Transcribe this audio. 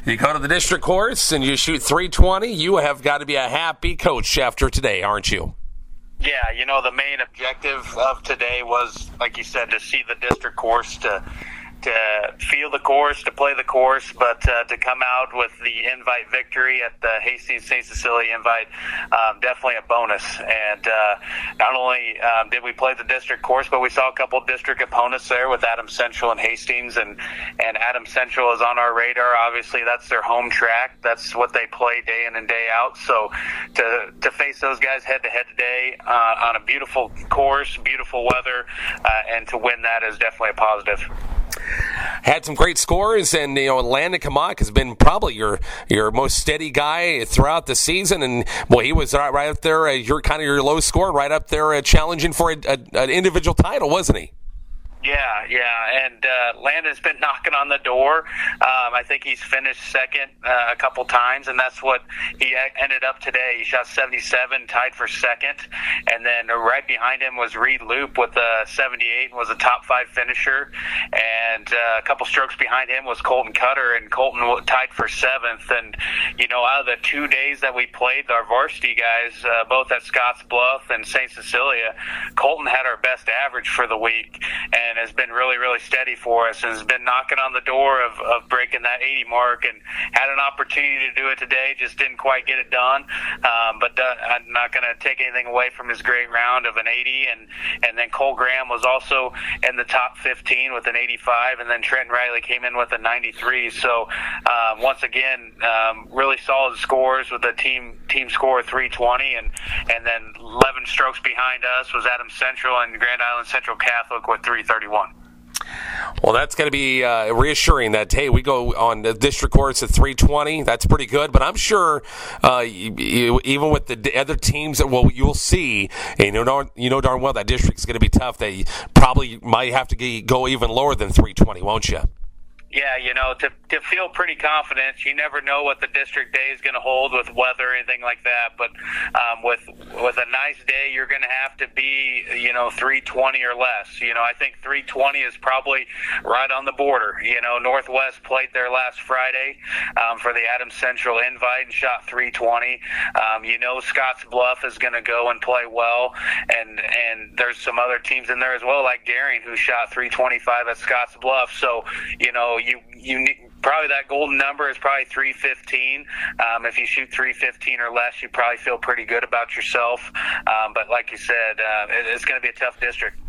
You go to the district course and you shoot 320. You have got to be a happy coach after today, aren't you? Yeah, the main objective of today was, like you said, to see the district course, to feel the course, to play the course, but to come out with the invite victory at the Hastings St. Cecilia invite, definitely a bonus. And not only did we play the district course, but we saw a couple district opponents there with Adams Central and Hastings, and Adams Central is on our radar. Obviously, that's their home track. That's what they play day in and day out. So to face those guys head-to-head today on a beautiful course, beautiful weather, and to win that is definitely a positive. Had some great scores, and Landon Kamak has been probably your most steady guy throughout the season. And boy, he was right up there. Your low score, right up there, challenging for an individual title, wasn't he? Yeah, and Landon's been knocking on the door. I think he's finished second a couple times, and that's what he ended up today. He shot 77, tied for second, and then right behind him was Reed Loop with a 78, was a top 5 finisher, and a couple strokes behind him was Colton Cutter, and Colton tied for 7th. And out of the 2 days that we played, our varsity guys, both at Scotts Bluff and St. Cecilia, Colton had our best average for the week, and has been really, really steady for us, and has been knocking on the door of breaking that 80 mark, and had an opportunity to do it today, just didn't quite get it done. But I'm not going to take anything away from his great round of an 80, and then Cole Graham was also in the top 15 with an 85, and then Trenton Riley came in with a 93. So once again, really solid scores with a team score of 320, and then 11 strokes behind us was Adams Central and Grand Island Central Catholic with 331. Well, that's going to be reassuring that, hey, we go on the district course at 320. That's pretty good. But I'm sure even with the other teams that you'll see, and you know darn well that district is going to be tough. They probably might have to go even lower than 320, won't you? Yeah, to feel pretty confident. You never know what the district day is going to hold with weather or anything like that. But with a nice day, you're going to have to be, 320 or less. I think 320 is probably right on the border. Northwest played there last Friday for the Adams Central invite and shot 320. Scotts Bluff is going to go and play well, and there's some other teams in there as well, like Darien, who shot 325 at Scotts Bluff. So, you need, probably that golden number is probably 315. If you shoot 315 or less, you probably feel pretty good about yourself. But like you said, it's going to be a tough district.